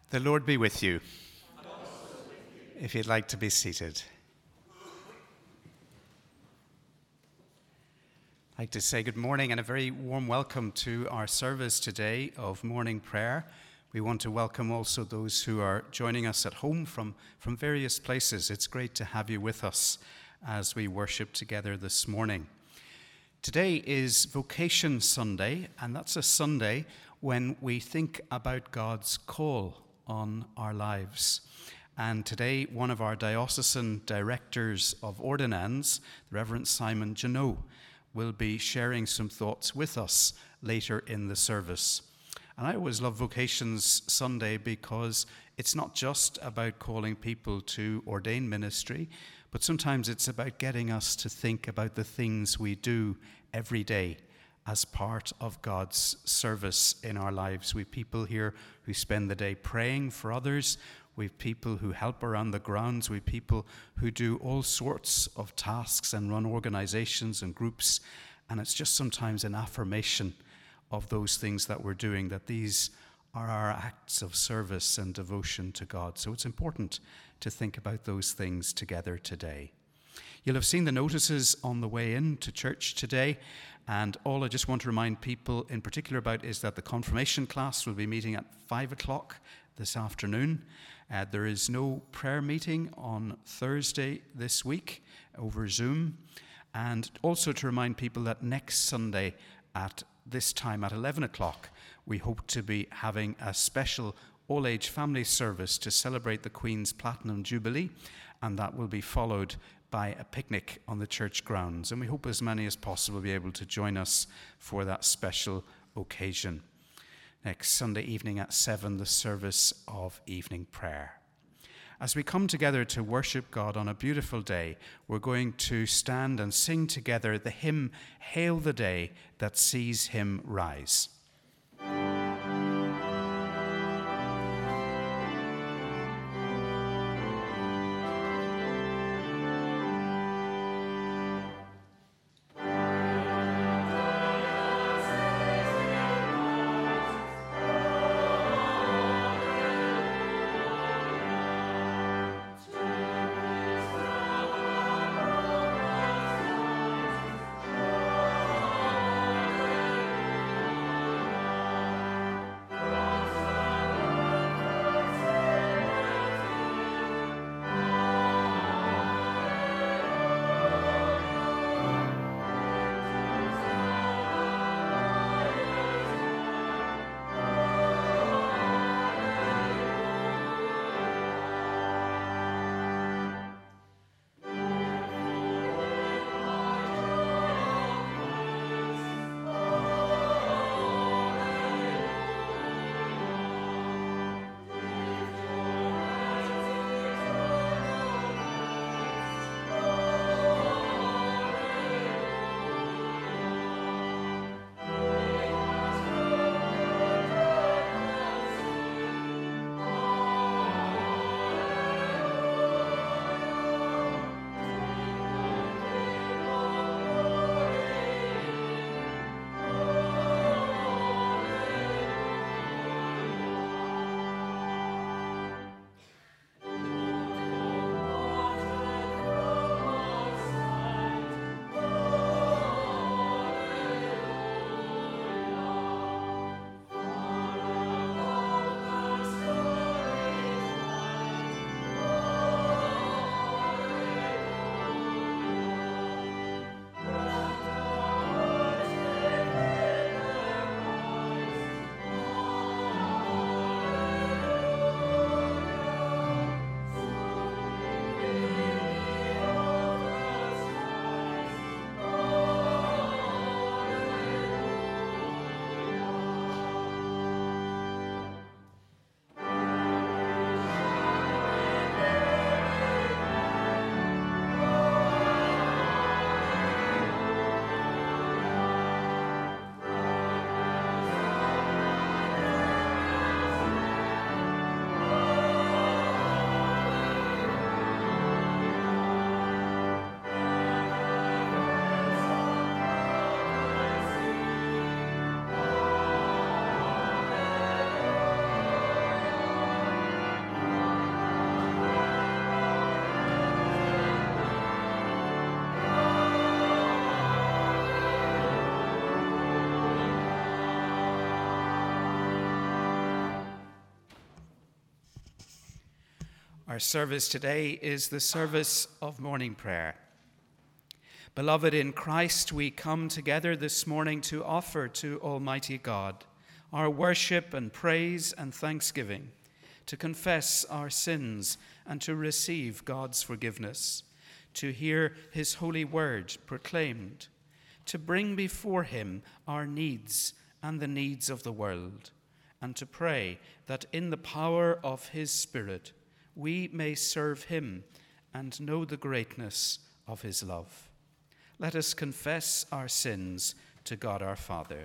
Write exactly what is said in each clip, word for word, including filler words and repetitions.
The Lord be with you. If you'd like to be seated. I'd like to say good morning and a very warm welcome to our service today of morning prayer. We want to welcome also those who are joining us at home from, from various places. It's great to have you with us as we worship together this morning. Today is Vocation Sunday, and that's a Sunday when we think about God's call on our lives. And today, one of our diocesan directors of ordinands, the Reverend Simon Janot, will be sharing some thoughts with us later in the service. And I always love Vocations Sunday because it's not just about calling people to ordain ministry, but sometimes it's about getting us to think about the things we do every day as part of God's service in our lives. We have people here who spend the day praying for others. We have people who help around the grounds. We have people who do all sorts of tasks and run organizations and groups. And it's just sometimes an affirmation of those things that we're doing, that these are our acts of service and devotion to God. So it's important to think about those things together today. You'll have seen the notices on the way in to church today, and all I just want to remind people in particular about is that the confirmation class will be meeting at five o'clock this afternoon. Uh, there is no prayer meeting on Thursday this week over Zoom, and also to remind people that next Sunday at this time at eleven o'clock, we hope to be having a special all-age family service to celebrate the Queen's Platinum Jubilee, and that will be followed by a picnic on the church grounds. And we hope as many as possible will be able to join us for that special occasion. Next Sunday evening at seven, the service of evening prayer. As we come together to worship God on a beautiful day, we're going to stand and sing together the hymn, Hail the Day That Sees Him Rise. Our service today is the service of morning prayer. Beloved in Christ, we come together this morning to offer to Almighty God our worship and praise and thanksgiving, to confess our sins and to receive God's forgiveness, to hear his holy word proclaimed, to bring before him our needs and the needs of the world, and to pray that in the power of his Spirit we may serve him and know the greatness of his love. Let us confess our sins to God our Father.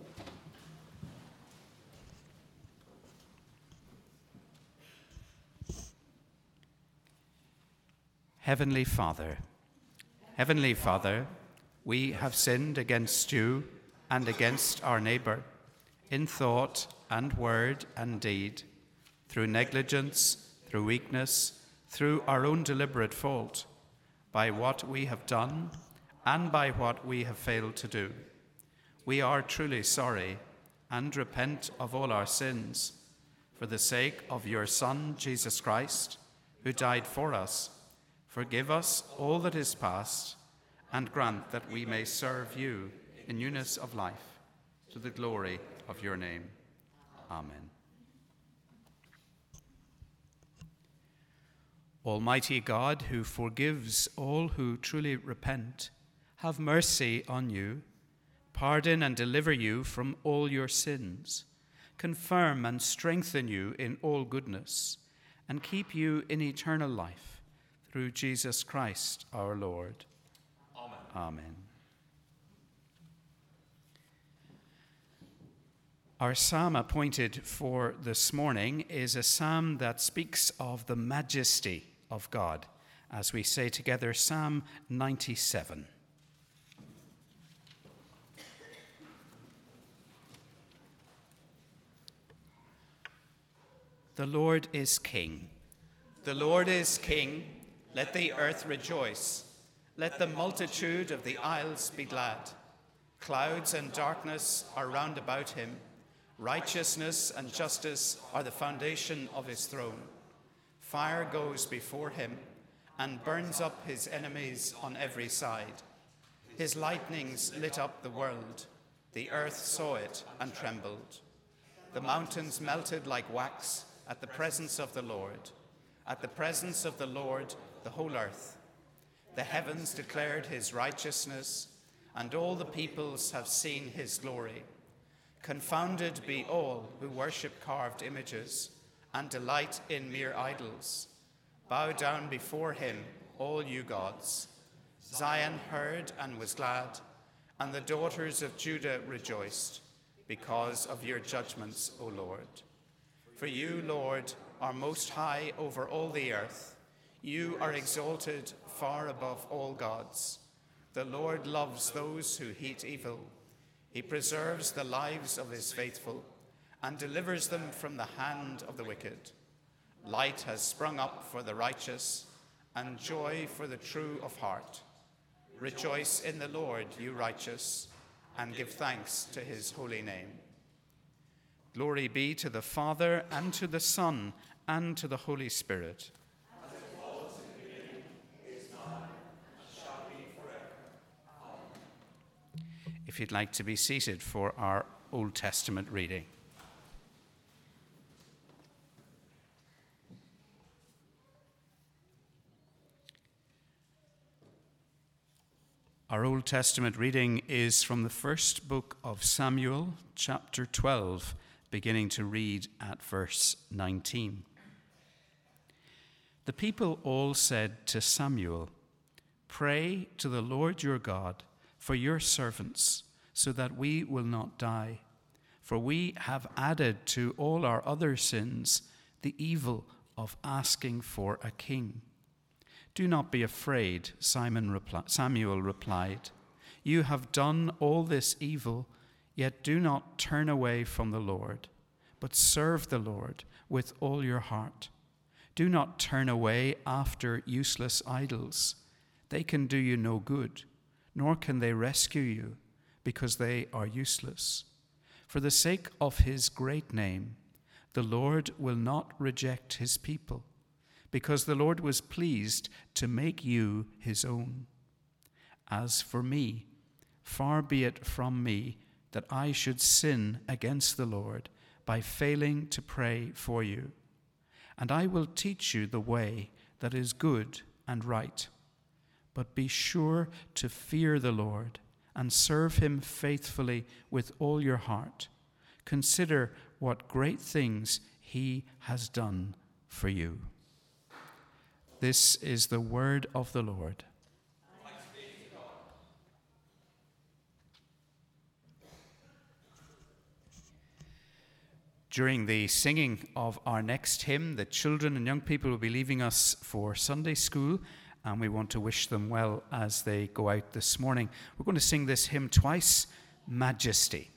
Heavenly Father, Heavenly Father, we have sinned against you and against our neighbor, in thought and word and deed, through negligence, through weakness, through our own deliberate fault, by what we have done and by what we have failed to do. We are truly sorry and repent of all our sins for the sake of your Son, Jesus Christ, who died for us. Forgive us all that is past, and grant that we may serve you in newness of life, to the glory of your name. Amen. Almighty God, who forgives all who truly repent, have mercy on you, pardon and deliver you from all your sins, confirm and strengthen you in all goodness, and keep you in eternal life, through Jesus Christ our Lord. Amen. Amen. Our psalm appointed for this morning is a psalm that speaks of the majesty of God, as we say together Psalm ninety-seven. The Lord is King. The Lord is King. Let the earth rejoice. Let the multitude of the isles be glad. Clouds and darkness are round about him. Righteousness and justice are the foundation of his throne. Fire goes before him and burns up his enemies on every side. His lightnings lit up the world. The earth saw it and trembled. The mountains melted like wax at the presence of the Lord. At the presence of the Lord, the whole earth. The heavens declared his righteousness, and all the peoples have seen his glory. Confounded be all who worship carved images and delight in mere idols. Bow down before him, all you gods. Zion heard and was glad, and the daughters of Judah rejoiced, because of your judgments, O Lord. For you, Lord, are most high over all the earth. You are exalted far above all gods. The Lord loves those who hate evil. He preserves the lives of his faithful and delivers them from the hand of the wicked. Light has sprung up for the righteous and joy for the true of heart. Rejoice in the Lord, you righteous, and give thanks to his holy name. Glory be to the Father, and to the Son, and to the Holy Spirit. As it was in the beginning, is now, and shall be forever. Amen. If you'd like to be seated for our Old Testament reading. Our Old Testament reading is from the first book of Samuel, chapter twelve, beginning to read at verse nineteen. The people all said to Samuel, "Pray to the Lord your God for your servants, so that we will not die. For we have added to all our other sins the evil of asking for a king." "Do not be afraid," Simon repli- Samuel replied. "You have done all this evil, yet do not turn away from the Lord, but serve the Lord with all your heart. Do not turn away after useless idols. They can do you no good, nor can they rescue you, because they are useless. For the sake of his great name, the Lord will not reject his people, because the Lord was pleased to make you his own. As for me, far be it from me that I should sin against the Lord by failing to pray for you. And I will teach you the way that is good and right. But be sure to fear the Lord and serve him faithfully with all your heart. Consider what great things he has done for you. This is the word of the Lord. During the singing of our next hymn, the children and young people will be leaving us for Sunday school, and we want to wish them well as they go out this morning. We're going to sing this hymn twice, Majesty.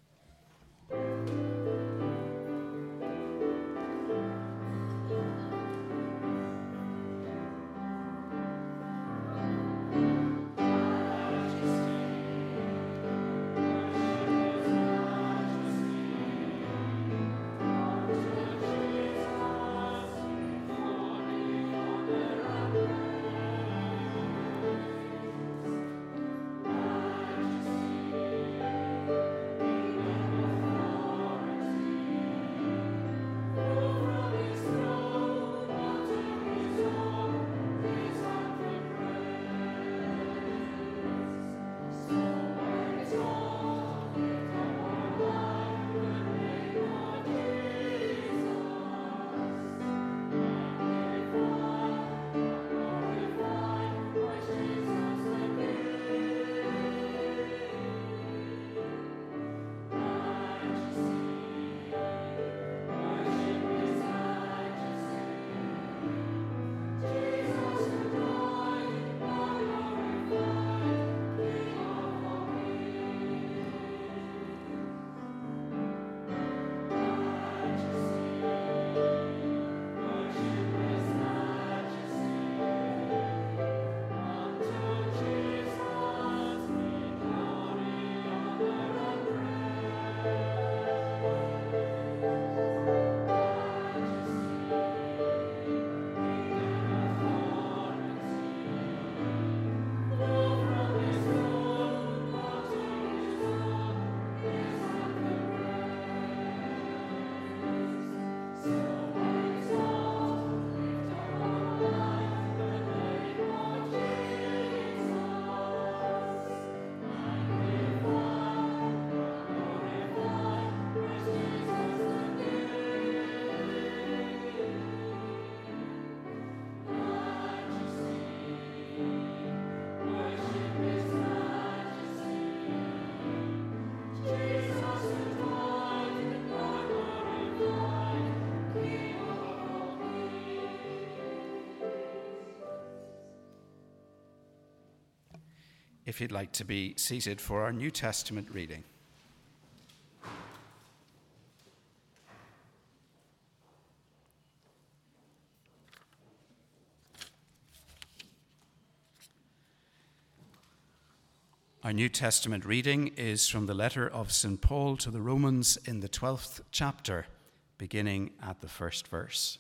If you'd like to be seated for our New Testament reading. Our New Testament reading is from the letter of Saint Paul to the Romans in the twelfth chapter, beginning at the first verse.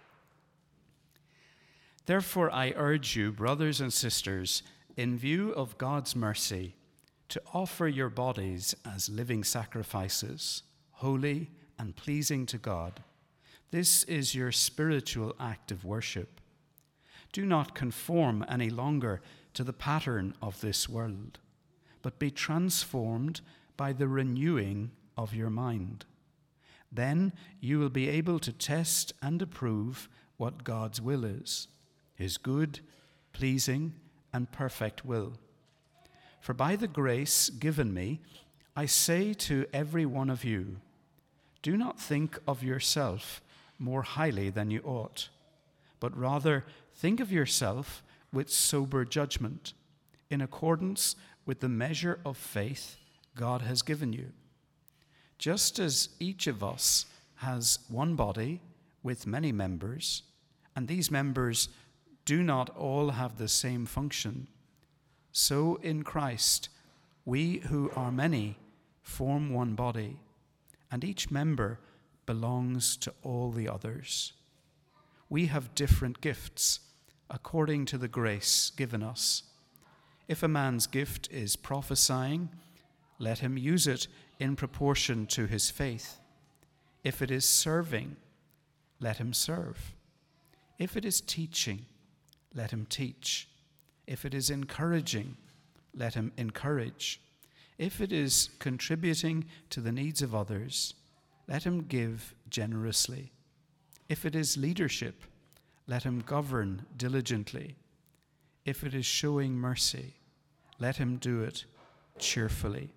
Therefore I urge you, brothers and sisters, in view of God's mercy, to offer your bodies as living sacrifices, holy and pleasing to God. This is your spiritual act of worship. Do not conform any longer to the pattern of this world, but be transformed by the renewing of your mind. Then you will be able to test and approve what God's will is, his good, pleasing, and perfect will. For by the grace given me, I say to every one of you, do not think of yourself more highly than you ought, but rather think of yourself with sober judgment, in accordance with the measure of faith God has given you. Just as each of us has one body with many members, and these members do not all have the same function, so in Christ we who are many form one body, and each member belongs to all the others. we have different gifts according to the grace given us. If a man's gift is prophesying, let him use it in proportion to his faith. If it is serving, let him serve. If it is teaching, let him teach. If it is encouraging, let him encourage. If it is contributing to the needs of others, let him give generously. If it is leadership, let him govern diligently. If it is showing mercy, let him do it cheerfully.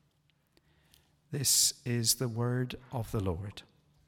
This is the word of the Lord.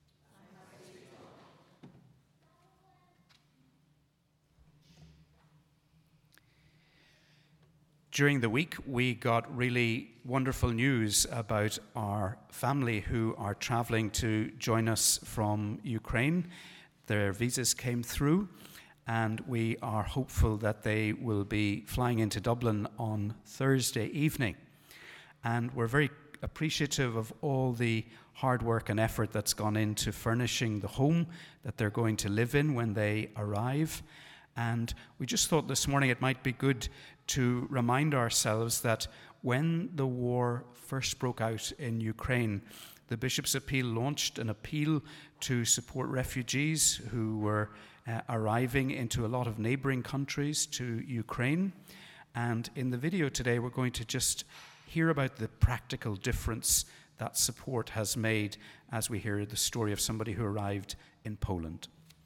During the week, we got really wonderful news about our family who are traveling to join us from Ukraine. Their visas came through, and we are hopeful that they will be flying into Dublin on Thursday evening. And we're very appreciative of all the hard work and effort that's gone into furnishing the home that they're going to live in when they arrive. And we just thought this morning it might be good to remind ourselves that when the war first broke out in Ukraine, the Bishop's Appeal launched an appeal to support refugees who were uh, arriving into a lot of neighboring countries to Ukraine. And in the video today, we're going to just hear about the practical difference that support has made as we hear the story of somebody who arrived in Poland.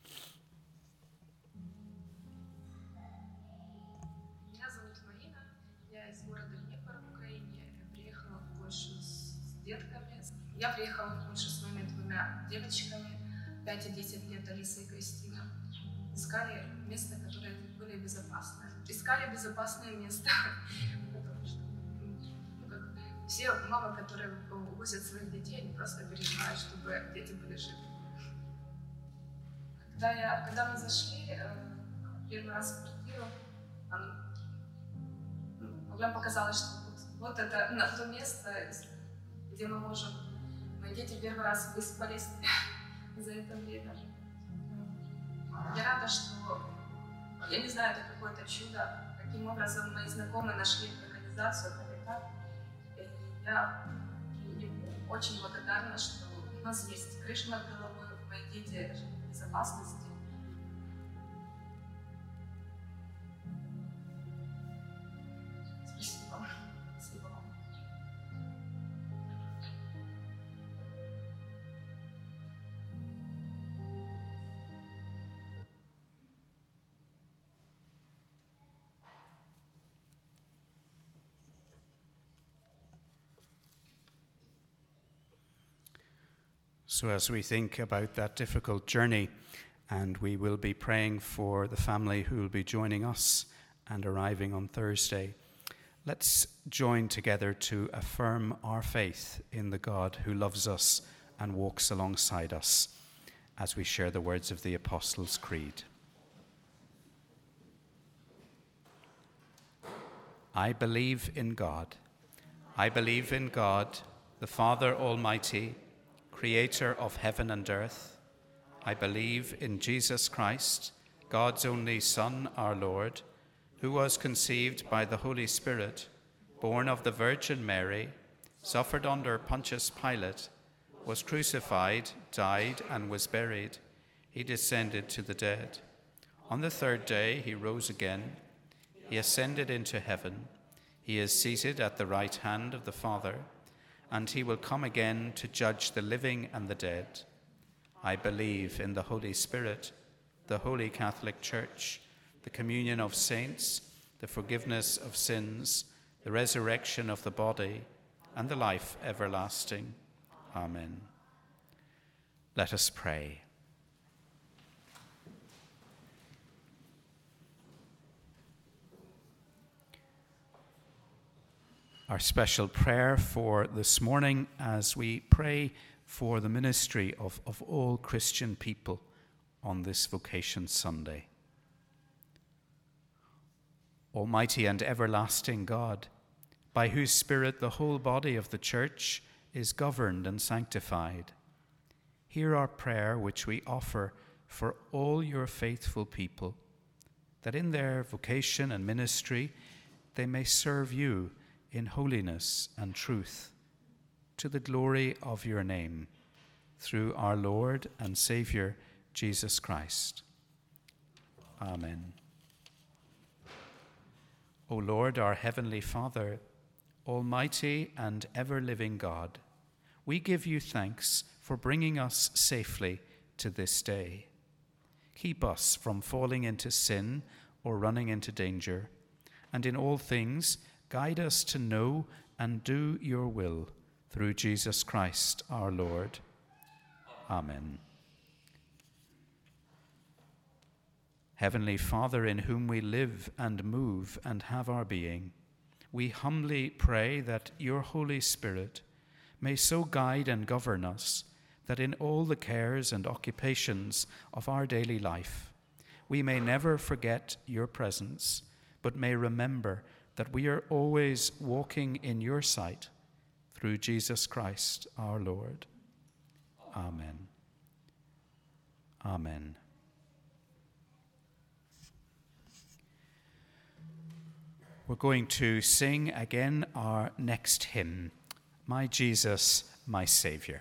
Я приехала в Польшу с моими двумя девочками, пять и десять лет, Алиса и Кристина. Искали место, которое были безопасное. Искали безопасное место, потому что ну, как, все мамы, которые увозят своих детей, они просто переживают, чтобы дети были живы. Когда, я, когда мы зашли э, первый раз в квартиру, нам показалось, что вот, вот это на то место, где мы можем. Мои дети первый раз выспались за это время. Я рада, что, я не знаю, это какое-то чудо, каким образом мои знакомые нашли организацию «Халитат». Я очень благодарна, что у нас есть крыша над головой, мои дети живут в безопасности. Спасибо вам. Спасибо вам. So as we think about that difficult journey, and we will be praying for the family who will be joining us and arriving on Thursday, let's join together to affirm our faith in the God who loves us and walks alongside us as we share the words of the Apostles' Creed. I believe in God. I believe in God, the Father Almighty, Creator of heaven and earth. I believe in Jesus Christ, God's only Son, our Lord, who was conceived by the Holy Spirit, born of the Virgin Mary, suffered under Pontius Pilate, was crucified, died, and was buried. He descended to the dead. On the third day he rose again. He ascended into heaven. He is seated at the right hand of the Father, and he will come again to judge the living and the dead. I believe in the Holy Spirit, the Holy Catholic Church, the communion of saints, the forgiveness of sins, the resurrection of the body, and the life everlasting. Amen. Let us pray. Our special prayer for this morning as we pray for the ministry of, of all Christian people on this Vocation Sunday. Almighty and everlasting God, by whose Spirit the whole body of the Church is governed and sanctified, hear our prayer which we offer for all your faithful people, that in their vocation and ministry they may serve you in holiness and truth, to the glory of your name, through our Lord and Saviour, Jesus Christ. Amen. O Lord, our heavenly Father, almighty and ever-living God, we give you thanks for bringing us safely to this day. Keep us from falling into sin or running into danger, and in all things guide us to know and do your will, through Jesus Christ our Lord. Amen. Heavenly Father, in whom we live and move and have our being, we humbly pray that your Holy Spirit may so guide and govern us that in all the cares and occupations of our daily life, we may never forget your presence, but may remember that we are always walking in your sight, through Jesus Christ our Lord. Amen. Amen. We're going to sing again our next hymn, My Jesus, My Saviour.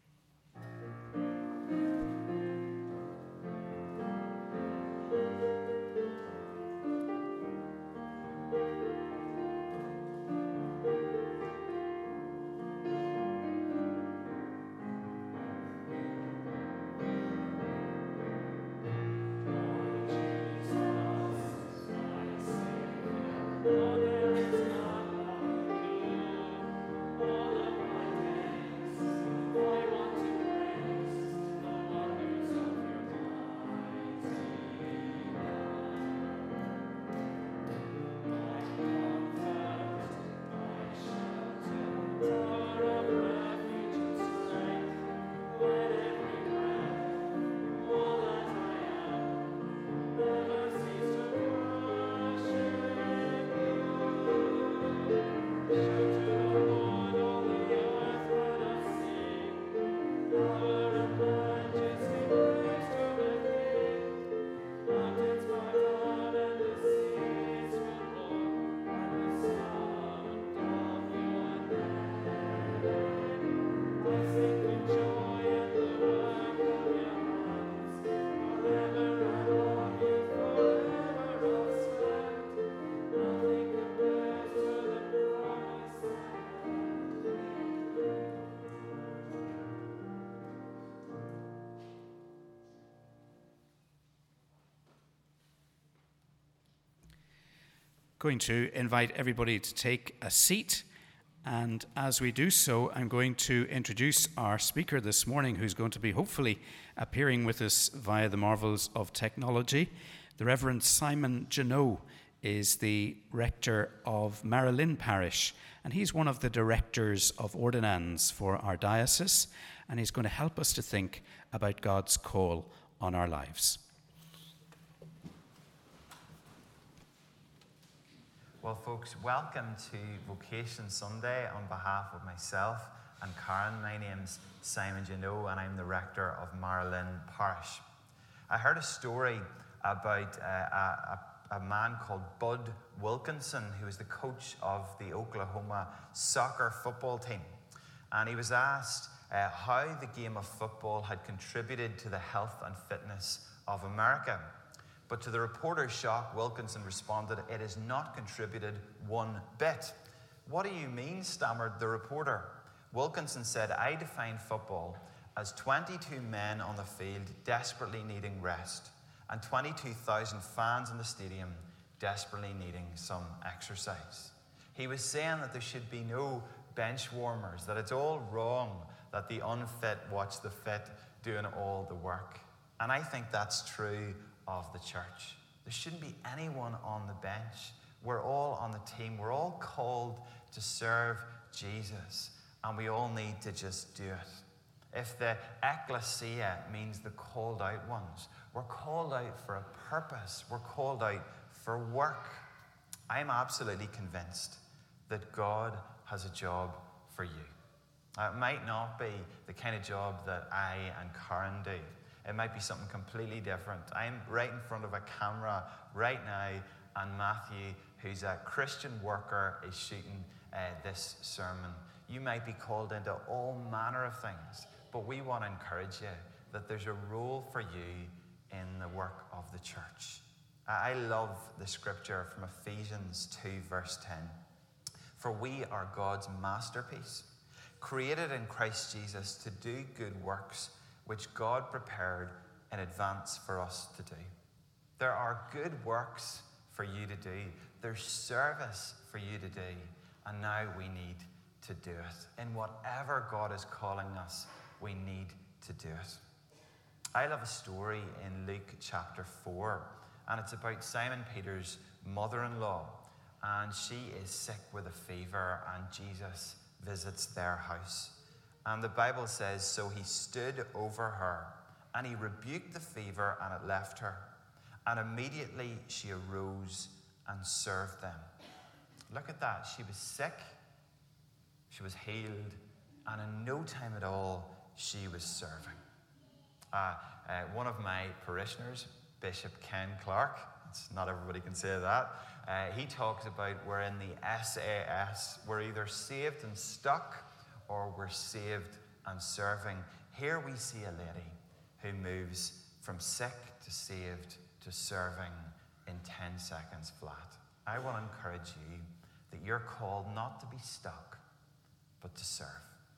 Going to invite everybody to take a seat, and as we do so, I'm going to introduce our speaker this morning, who's going to be hopefully appearing with us via the marvels of technology. The Reverend Simon Jeannot is the rector of Marilyn Parish, and he's one of the directors of ordinands for our diocese, and he's going to help us to think about God's call on our lives. Well, folks, welcome to Vocation Sunday on behalf of myself and Karen. My name's Simon Jeannot, and I'm the rector of Marilyn Parish. I heard a story about uh, a, a, a man called Bud Wilkinson, who was the coach of the Oklahoma soccer football team. And he was asked uh, how the game of football had contributed to the health and fitness of America. But to the reporter's shock, Wilkinson responded, "It has not contributed one bit." "What do you mean?" stammered the reporter. Wilkinson said, "I define football as twenty-two men on the field desperately needing rest, and twenty-two thousand fans in the stadium desperately needing some exercise." He was saying that there should be no bench warmers, that it's all wrong that the unfit watch the fit doing all the work. And I think that's true of the church. There shouldn't be anyone on the bench. We're all on the team. We're all called to serve Jesus, and we all need to just do it. If the ecclesia means the called out ones, we're called out for a purpose. We're called out for work. I'm absolutely convinced that God has a job for you. Now, it might not be the kind of job that I and Karen do. It might be something completely different. I'm right in front of a camera right now, and Matthew, who's a Christian worker, is shooting uh, this sermon. You might be called into all manner of things, but we want to encourage you that there's a role for you in the work of the church. I love the scripture from Ephesians two, verse ten. For we are God's masterpiece, created in Christ Jesus to do good works, which God prepared in advance for us to do. There are good works for you to do. There's service for you to do. And now we need to do it. In whatever God is calling us, we need to do it. I love a story in Luke chapter four, and it's about Simon Peter's mother-in-law. And she is sick with a fever, and Jesus visits their house. And the Bible says, so he stood over her, and he rebuked the fever, and it left her. And immediately she arose and served them. Look at that. She was sick, she was healed, and in no time at all, she was serving. Uh, uh, one of my parishioners, Bishop Ken Clark, it's not everybody can say that, uh, he talks about we're in the S A S. We're either saved and stuck, or we're saved and serving. Here we see a lady who moves from sick to saved to serving in ten seconds flat. I want to encourage you that you're called not to be stuck, but to serve.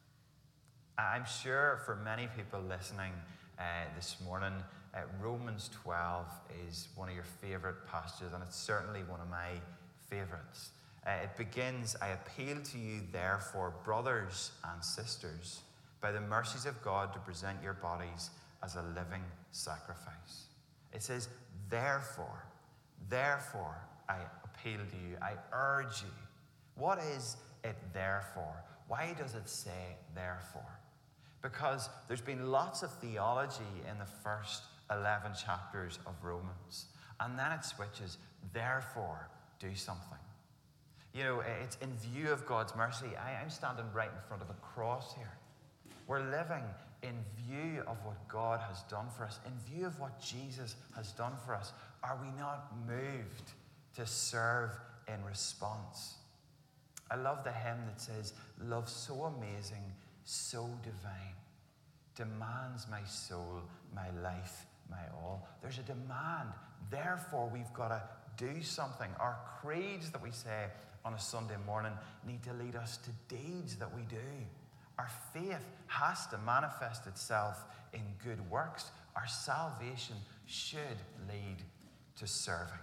I'm sure for many people listening uh, this morning, uh, Romans twelve is one of your favorite passages, and it's certainly one of my favorites. Uh, it begins, I appeal to you, therefore, brothers and sisters, by the mercies of God, to present your bodies as a living sacrifice. It says, therefore, therefore, I appeal to you, I urge you. What is it therefore? Why does it say therefore? Because there's been lots of theology in the first eleven chapters of Romans, and then it switches, therefore, do something. You know, it's in view of God's mercy. I, I'm standing right in front of a cross here. We're living in view of what God has done for us, in view of what Jesus has done for us. Are we not moved to serve in response? I love the hymn that says, love so amazing, so divine, demands my soul, my life, my all. There's a demand. Therefore, we've got to do something. Our creeds that we say on a Sunday morning need to lead us to deeds that we do. Our faith has to manifest itself in good works. Our salvation should lead to serving.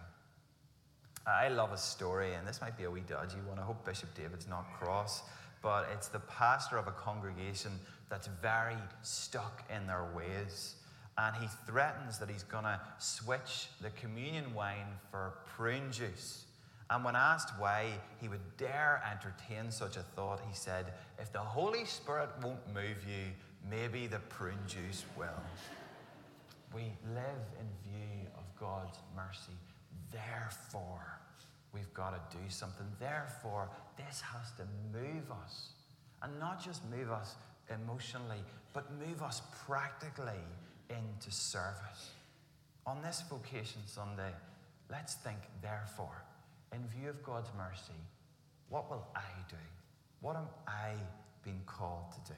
I love a story, and this might be a wee dodgy one. I hope Bishop David's not cross, but it's the pastor of a congregation that's very stuck in their ways. And he threatens that he's going to switch the communion wine for prune juice. And when asked why he would dare entertain such a thought, he said, if the Holy Spirit won't move you, maybe the prune juice will. We live in view of God's mercy. Therefore, we've got to do something. Therefore, this has to move us. And not just move us emotionally, but move us practically into service. On this Vocation Sunday, let's think, therefore, in view of God's mercy, what will I do? What am I being called to do?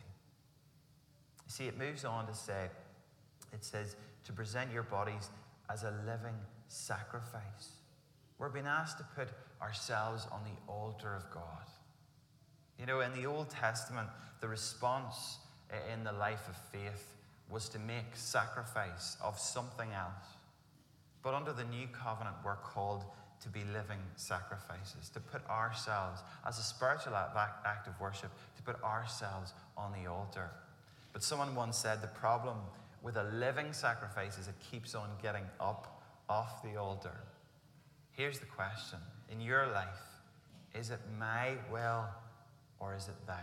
See, it moves on to say, it says, to present your bodies as a living sacrifice. We're being asked to put ourselves on the altar of God. You know, in the Old Testament, the response in the life of faith was to make sacrifice of something else. But under the new covenant, we're called to be living sacrifices, to put ourselves, as a spiritual act of worship, to put ourselves on the altar. But someone once said the problem with a living sacrifice is it keeps on getting up off the altar. Here's the question. In your life, is it my will or is it thy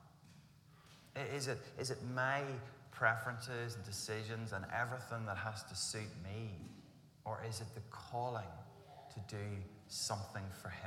will? Is it, is it my preferences and decisions and everything that has to suit me? Or is it the calling to do something for him?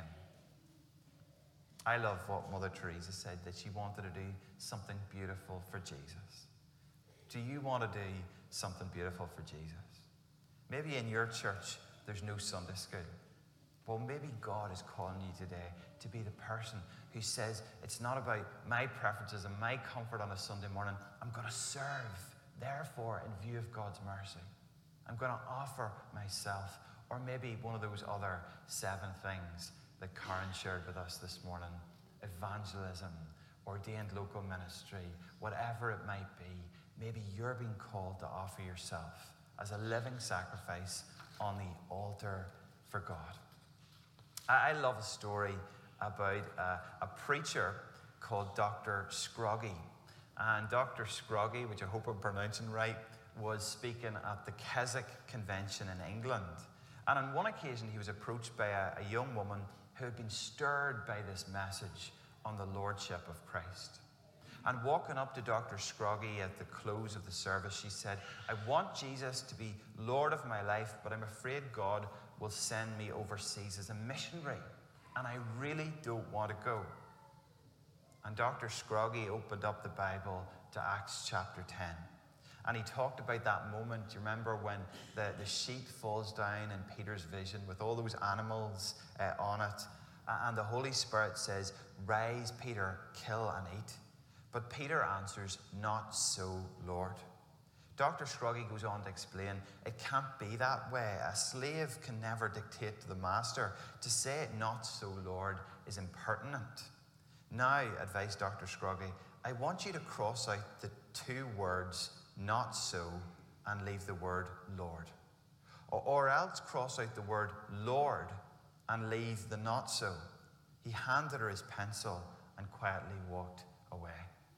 I love what Mother Teresa said, that she wanted to do something beautiful for Jesus. Do you want to do something beautiful for Jesus? Maybe in your church there's no Sunday school. Well, maybe God is calling you today to be the person who says, it's not about my preferences and my comfort on a Sunday morning. I'm going to serve, therefore, in view of God's mercy. I'm going to offer myself. Or maybe one of those other seven things that Karen shared with us this morning. Evangelism, ordained local ministry, whatever it might be. Maybe you're being called to offer yourself as a living sacrifice on the altar for God. I love a story about a, a preacher called Doctor Scroggie. And Doctor Scroggie, which I hope I'm pronouncing right, was speaking at the Keswick Convention in England. And on one occasion, he was approached by a, a young woman who had been stirred by this message on the Lordship of Christ. And walking up to Doctor Scroggie at the close of the service, she said, I want Jesus to be Lord of my life, but I'm afraid God will send me overseas as a missionary, and I really don't want to go. And Doctor Scroggie opened up the Bible to Acts chapter ten. And he talked about that moment. You remember when the, the sheet falls down in Peter's vision with all those animals uh, on it. And the Holy Spirit says, rise, Peter, kill and eat. But Peter answers, not so, Lord. Doctor Scroggie goes on to explain, it can't be that way. A slave can never dictate to the master. To say it not so, Lord, is impertinent. Now, advised Doctor Scroggie, I want you to cross out the two words, not so, and leave the word Lord. Or, or else cross out the word Lord and leave the not so. He handed her his pencil and quietly walked away.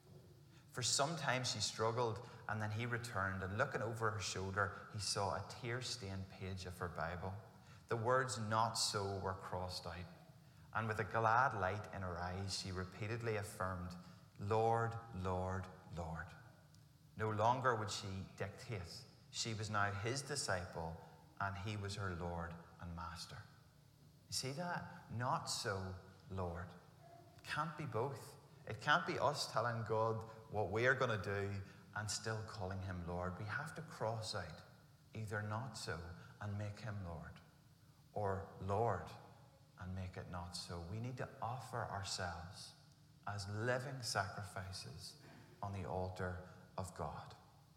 For some time she struggled, and then he returned, and looking over her shoulder, he saw a tear-stained page of her Bible. The words not so were crossed out, and with a glad light in her eyes, she repeatedly affirmed, Lord, Lord, Lord. No longer would she dictate. She was now his disciple, and he was her Lord and Master. You see that? Not so, Lord. It can't be both. It can't be us telling God what we are going to do and still calling him Lord. We have to cross out either not so and make him Lord, or Lord and make it not so. We need to offer ourselves as living sacrifices on the altar of God.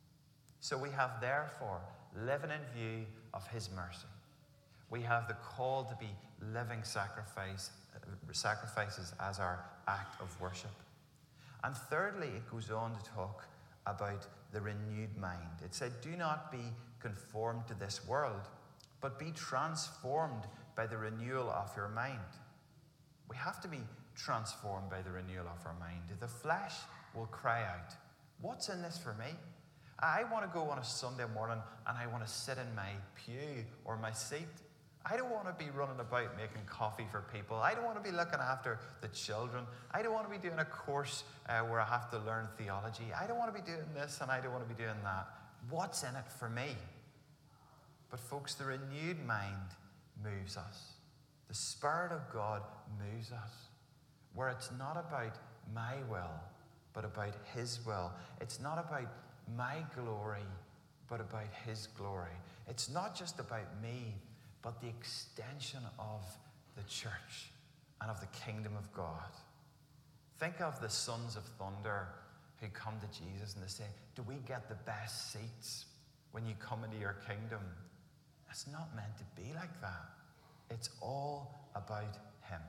So we have, therefore, living in view of his mercy. We have the call to be living sacrifice, sacrifices as our act of worship. And thirdly, it goes on to talk about the renewed mind. It said, do not be conformed to this world, but be transformed by the renewal of your mind. We have to be transformed by the renewal of our mind. The flesh will cry out, what's in this for me? I want to go on a Sunday morning and I want to sit in my pew or my seat. I don't want to be running about making coffee for people. I don't want to be looking after the children. I don't want to be doing a course uh, where I have to learn theology. I don't want to be doing this and I don't want to be doing that. What's in it for me? But folks, the renewed mind moves us. The Spirit of God moves us, where it's not about my will, but about his will. It's not about my glory, but about his glory. It's not just about me, but the extension of the church and of the kingdom of God. Think of the sons of thunder who come to Jesus and they say, do we get the best seats when you come into your kingdom? It's not meant to be like that. It's all about him.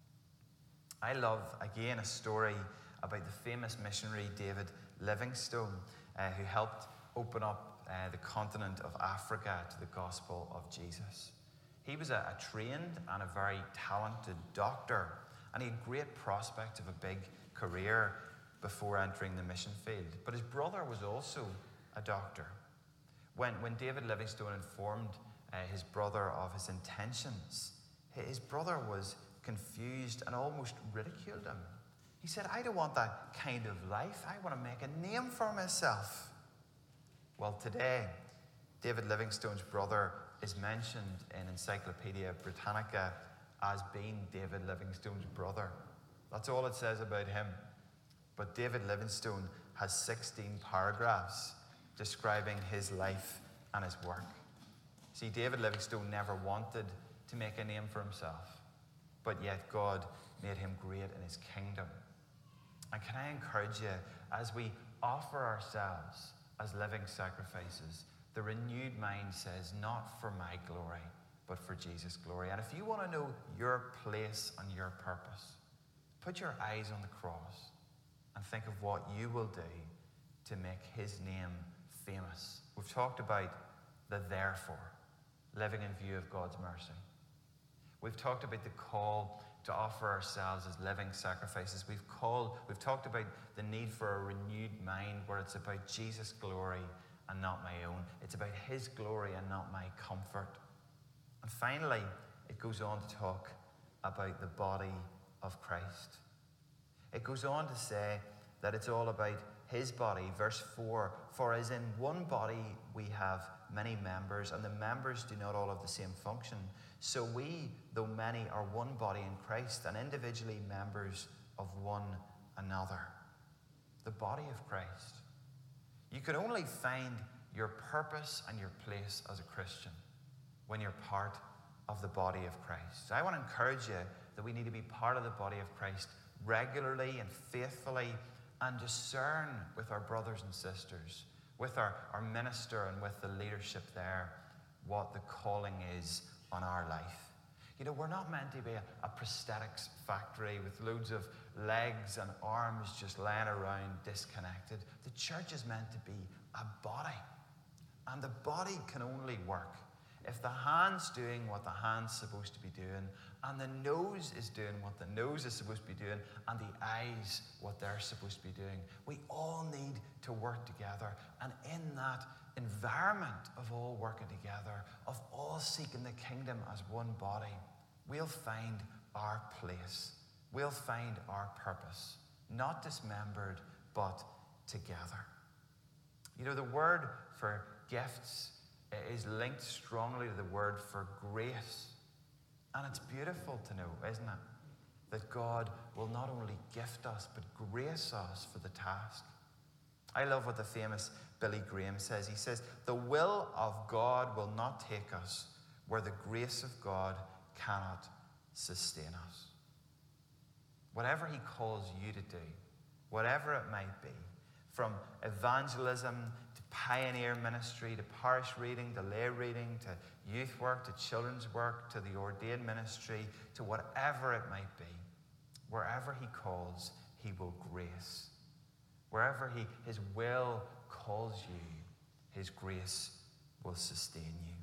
I love, again, a story about the famous missionary David Livingstone, uh, who helped open up uh, the continent of Africa to the gospel of Jesus. He was a, a trained and a very talented doctor, and he had great prospects of a big career before entering the mission field. But his brother was also a doctor. When, when David Livingstone informed uh, his brother of his intentions, his brother was confused and almost ridiculed him. He said, I don't want that kind of life. I want to make a name for myself. Well, today, David Livingstone's brother is mentioned in Encyclopedia Britannica as being David Livingstone's brother. That's all it says about him. But David Livingstone has sixteen paragraphs describing his life and his work. See, David Livingstone never wanted to make a name for himself, but yet God made him great in his kingdom. And can I encourage you, as we offer ourselves as living sacrifices, the renewed mind says, not for my glory, but for Jesus' glory. And if you want to know your place and your purpose, put your eyes on the cross and think of what you will do to make his name famous. We've talked about the therefore, living in view of God's mercy. We've talked about the call to offer ourselves as living sacrifices. We've called, we've talked about the need for a renewed mind where it's about Jesus' glory and not my own. It's about his glory and not my comfort. And finally, it goes on to talk about the body of Christ. It goes on to say that it's all about his body. Verse four, for as in one body we have many members, and the members do not all have the same function, so we, though many, are one body in Christ, and individually members of one another. The body of Christ. You can only find your purpose and your place as a Christian when you're part of the body of Christ. I want to encourage you that we need to be part of the body of Christ regularly and faithfully, and discern with our brothers and sisters, with our, our minister and with the leadership there, what the calling is on our life. You know, we're not meant to be a, a prosthetics factory with loads of legs and arms just laying around disconnected. The church is meant to be a body. And the body can only work if the hand's doing what the hand's supposed to be doing, and the nose is doing what the nose is supposed to be doing, and the eyes what they're supposed to be doing. We all need to work together. And in that environment of all working together, of all seeking the kingdom as one body, we'll find our place. We'll find our purpose. Not dismembered, but together. You know, the word for gifts is linked strongly to the word for grace. And it's beautiful to know, isn't it, that God will not only gift us, but grace us for the task. I love what the famous Billy Graham says. He says, the will of God will not take us where the grace of God cannot sustain us. Whatever he calls you to do, whatever it might be, from evangelism to pioneer ministry, to parish reading, to lay reading, to youth work, to children's work, to the ordained ministry, to whatever it might be, wherever he calls, he will grace. Wherever he, his will calls you, his grace will sustain you.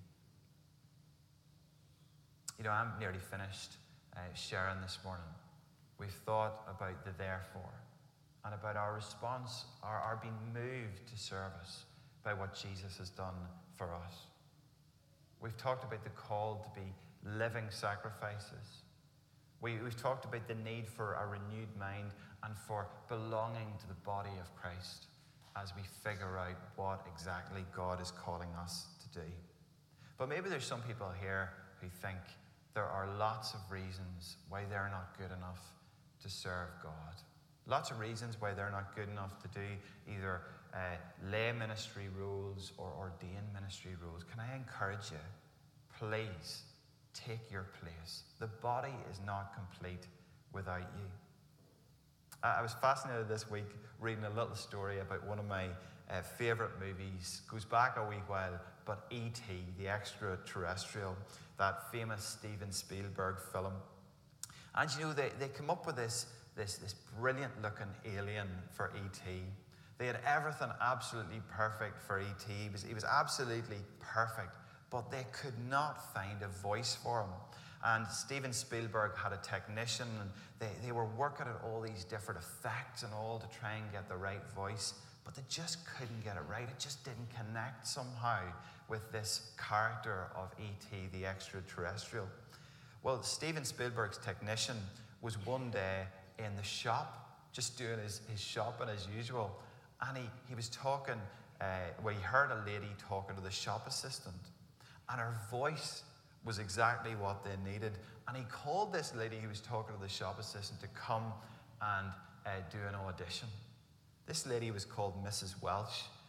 You know, I'm nearly finished uh, sharing this morning. We've thought about the therefore, and about our response, our, our being moved to service by what Jesus has done for us. We've talked about the call to be living sacrifices. We, we've talked about the need for a renewed mind and for belonging to the body of Christ as we figure out what exactly God is calling us to do. But maybe there's some people here who think there are lots of reasons why they're not good enough to serve God. Lots of reasons why they're not good enough to do either uh, lay ministry roles or ordained ministry roles. Can I encourage you, please take your place. The body is not complete without you. Uh, I was fascinated this week reading a little story about one of my uh, favourite movies. Goes back a wee while, but E T, the extraterrestrial, that famous Steven Spielberg film. And you know, they, they come up with this This, this brilliant-looking alien for E T. They had everything absolutely perfect for E T. He was, he was absolutely perfect, but they could not find a voice for him. And Steven Spielberg had a technician, and they, they were working at all these different effects and all to try and get the right voice, but they just couldn't get it right. It just didn't connect somehow with this character of E T, the extraterrestrial. Well, Steven Spielberg's technician was one day in the shop, just doing his, his shopping as usual. And he, he was talking, uh, well, he heard a lady talking to the shop assistant. And her voice was exactly what they needed. And he called this lady who was talking to the shop assistant to come and uh, do an audition. This lady was called Missus Welch.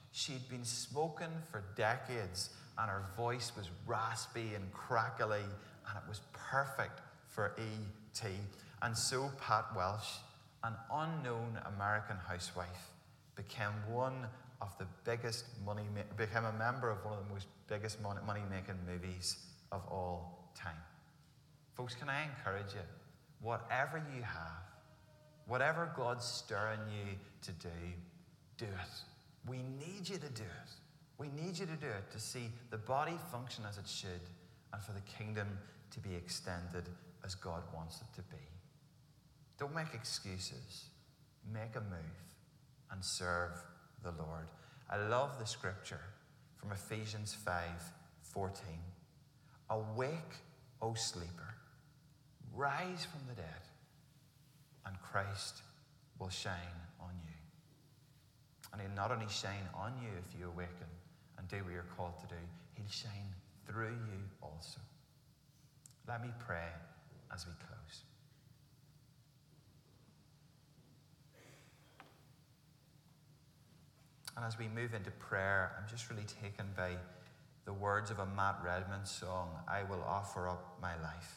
She'd been smoking for decades, and her voice was raspy and crackly, and it was perfect for E T. And so Pat Welsh, an unknown American housewife, became one of the biggest money, became a member of one of the most biggest money-making movies of all time. Folks, can I encourage you, whatever you have, whatever God's stirring you to do, do it. We need you to do it. We need you to do it to see the body function as it should and for the kingdom to be extended as God wants it to be. Don't make excuses. Make a move and serve the Lord. I love the scripture from Ephesians five fourteen. Awake, O sleeper, rise from the dead, and Christ will shine on you. And he'll not only shine on you if you awaken and do what you're called to do, he'll shine through you also. Let me pray as we close. And as we move into prayer, I'm just really taken by the words of a Matt Redman song, I Will Offer Up My Life.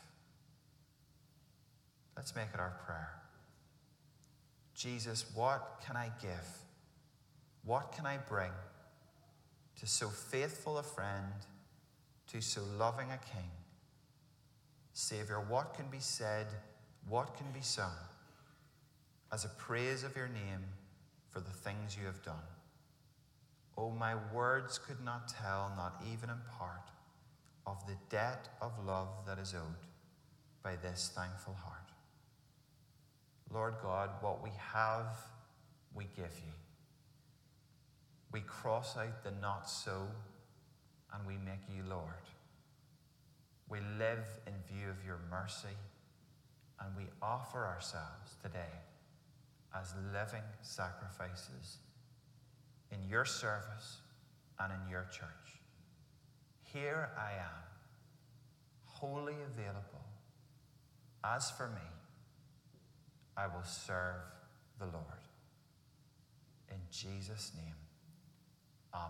Let's make it our prayer. Jesus, what can I give? What can I bring to so faithful a friend, to so loving a king? Savior, what can be said, what can be sung as a praise of your name for the things you have done? Oh, my words could not tell, not even in part, of the debt of love that is owed by this thankful heart. Lord God, what we have, we give you. We cross out the not so, and we make you Lord. We live in view of your mercy, and we offer ourselves today as living sacrifices in your service and in your church. Here I am, wholly available. As for me, I will serve the Lord. In Jesus' name, amen.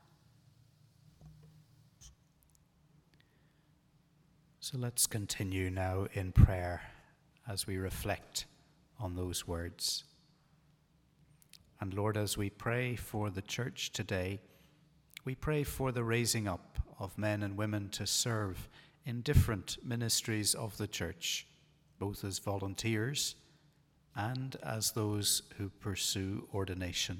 So let's continue now in prayer as we reflect on those words. And Lord, as we pray for the church today, we pray for the raising up of men and women to serve in different ministries of the church, both as volunteers and as those who pursue ordination.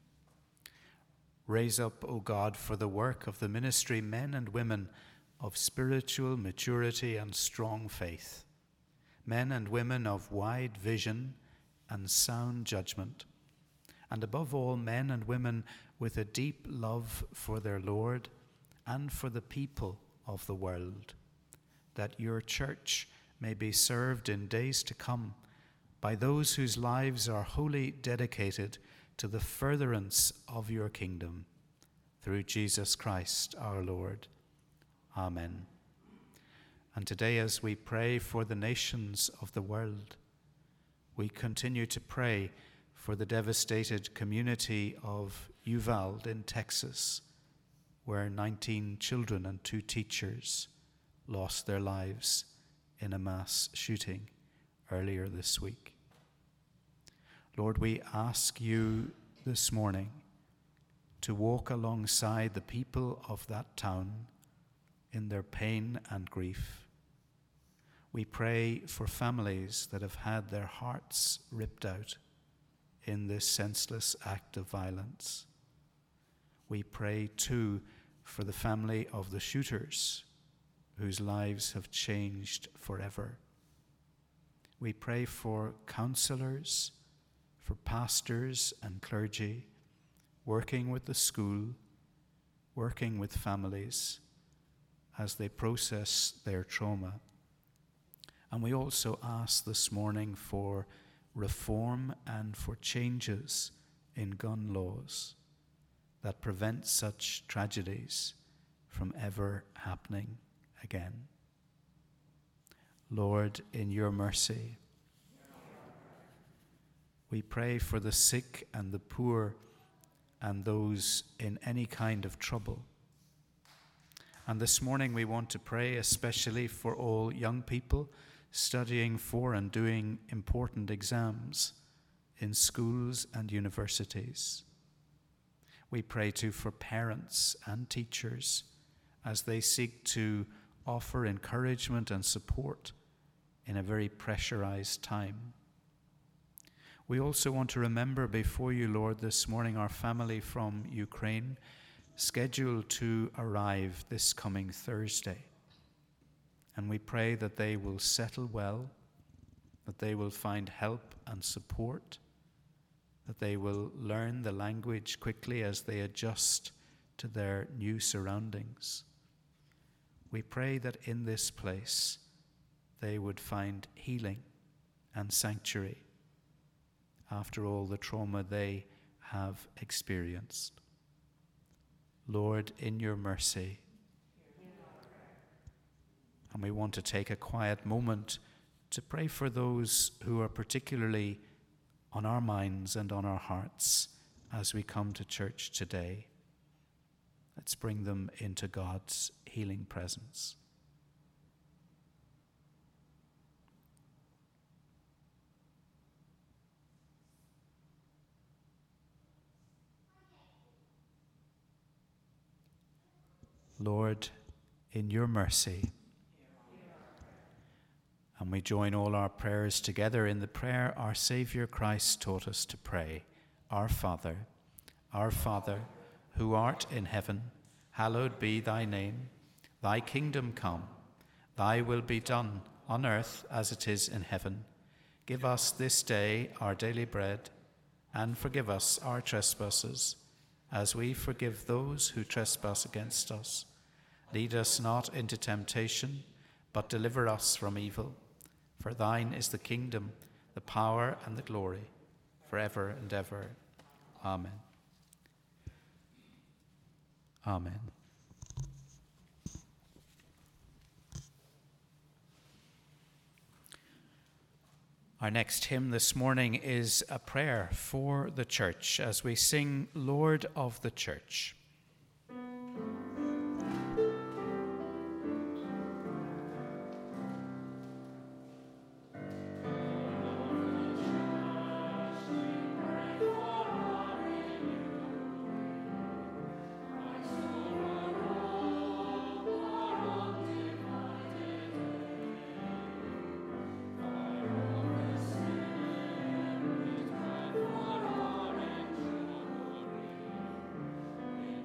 Raise up, O God, for the work of the ministry men and women of spiritual maturity and strong faith, men and women of wide vision and sound judgment, and above all, men and women with a deep love for their Lord and for the people of the world, that your church may be served in days to come by those whose lives are wholly dedicated to the furtherance of your kingdom, through Jesus Christ our Lord. Amen. And today, as we pray for the nations of the world, we continue to pray for the devastated community of Uvalde in Texas, where nineteen children and two teachers lost their lives in a mass shooting earlier this week. Lord, we ask you this morning to walk alongside the people of that town in their pain and grief. We pray for families that have had their hearts ripped out in this senseless act of violence. We pray too for the family of the shooters whose lives have changed forever. We pray for counselors, for pastors and clergy, working with the school, working with families as they process their trauma. And we also ask this morning for reform and for changes in gun laws that prevent such tragedies from ever happening again. Lord, in your mercy, we pray for the sick and the poor and those in any kind of trouble. And this morning we want to pray especially for all young people studying for and doing important exams in schools and universities. We pray too for parents and teachers as they seek to offer encouragement and support in a very pressurized time. We also want to remember before you, Lord, this morning our family from Ukraine, scheduled to arrive this coming Thursday. And we pray that they will settle well, that they will find help and support, that they will learn the language quickly as they adjust to their new surroundings. We pray that in this place they would find healing and sanctuary after all the trauma they have experienced. Lord, in your mercy. And we want to take a quiet moment to pray for those who are particularly on our minds and on our hearts as we come to church today. Let's bring them into God's healing presence. Lord, in your mercy. And we join all our prayers together in the prayer our Saviour Christ taught us to pray. Our Father, our Father, who art in heaven, hallowed be thy name. Thy kingdom come, thy will be done on earth as it is in heaven. Give us this day our daily bread, and forgive us our trespasses, as we forgive those who trespass against us. Lead us not into temptation, but deliver us from evil. For thine is the kingdom, the power, and the glory, forever and ever. Amen. Amen. Our next hymn this morning is a prayer for the church as we sing Lord of the Church. Amen.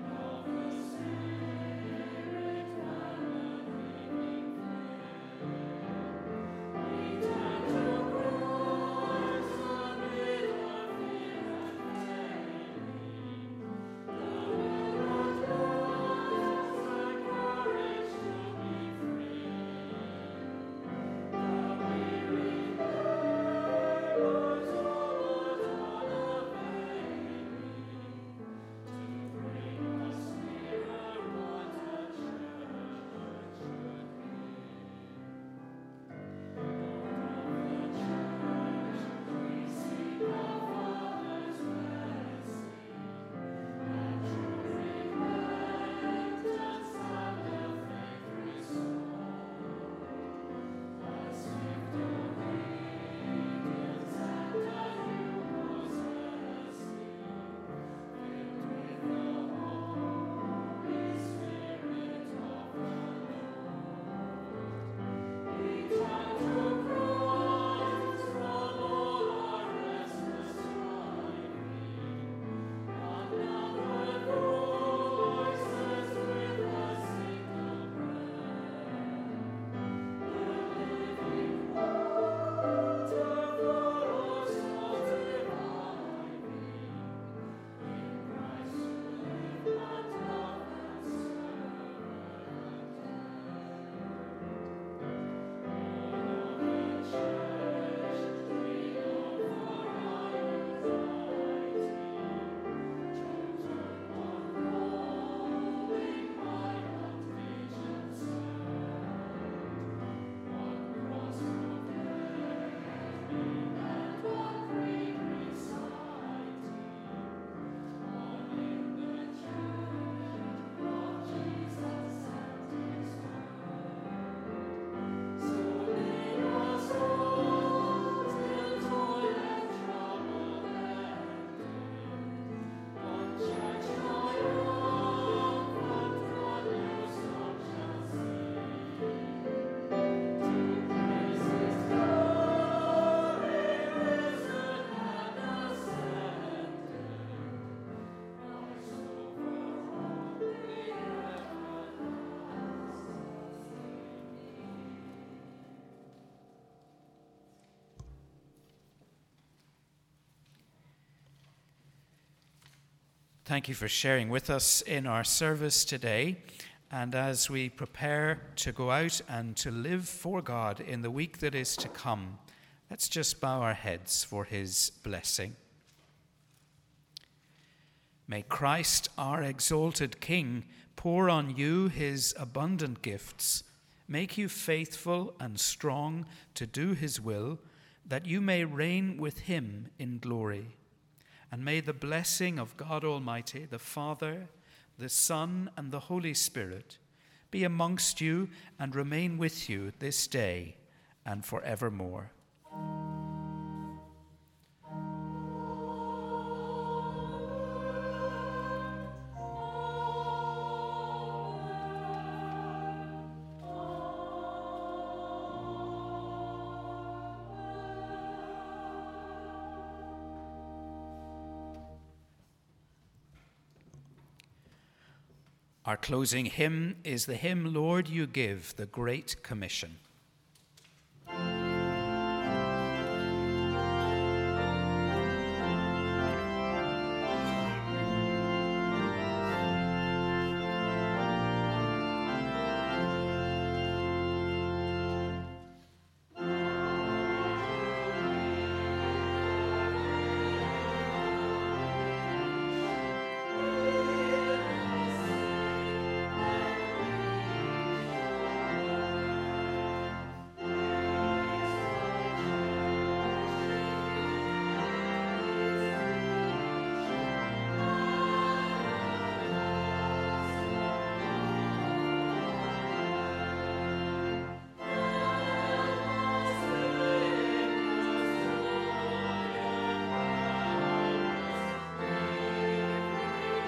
Thank you for sharing with us in our service today. And as we prepare to go out and to live for God in the week that is to come, let's just bow our heads for his blessing. May Christ, our exalted King, pour on you his abundant gifts, make you faithful and strong to do his will, that you may reign with him in glory. And may the blessing of God Almighty, the Father, the Son, and the Holy Spirit be amongst you and remain with you this day and forevermore. Our closing hymn is the hymn, Lord, You Give the Great Commission.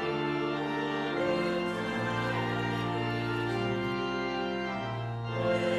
Amen.